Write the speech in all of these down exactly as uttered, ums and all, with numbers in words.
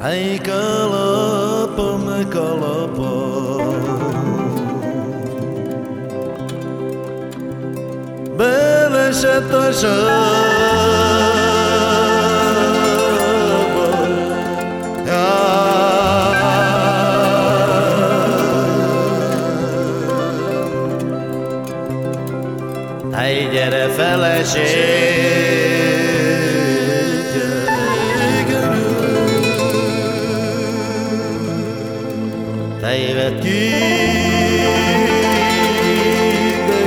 Ai kalapa me kalapa Bele sheta shaba Ai gyere feleség Te évet ki, de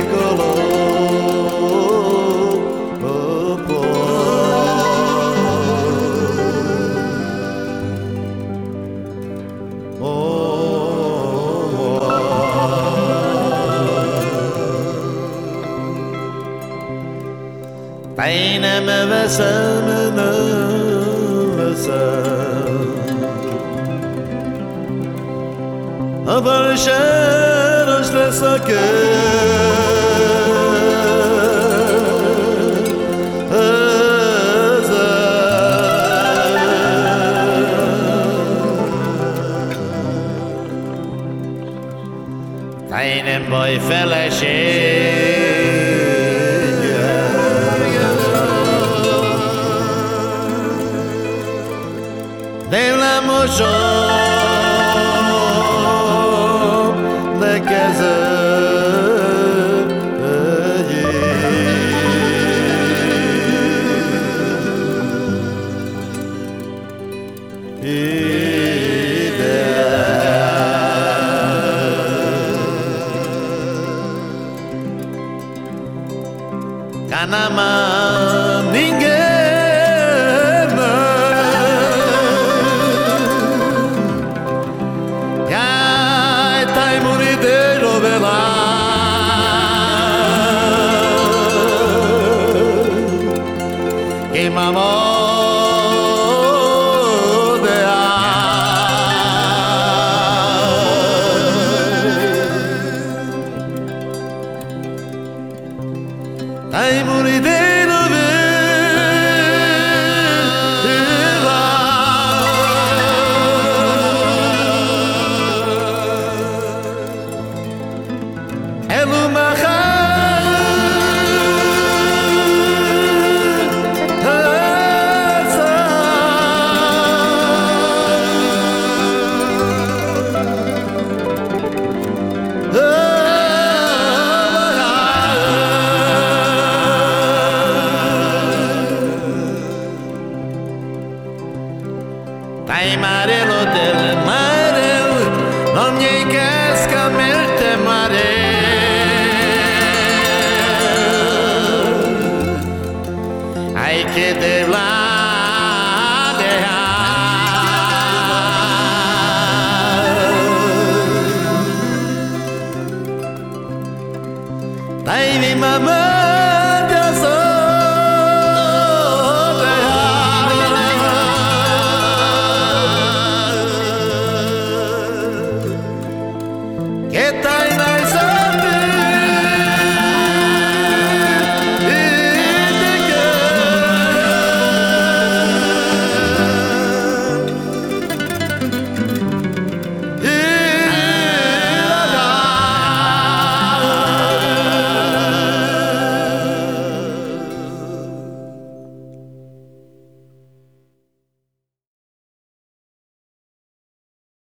kalapa Te nem veszem, nem veszem A balsáros lesz a kör Te nem baj feleség De lemosom De Kanama ninguém Ai tai morideiro vela Queimamos Ai morideiro vela É uma Ai amarelo del amarelo Non mi casca merte amarelo Ai che de la Dai mi mamma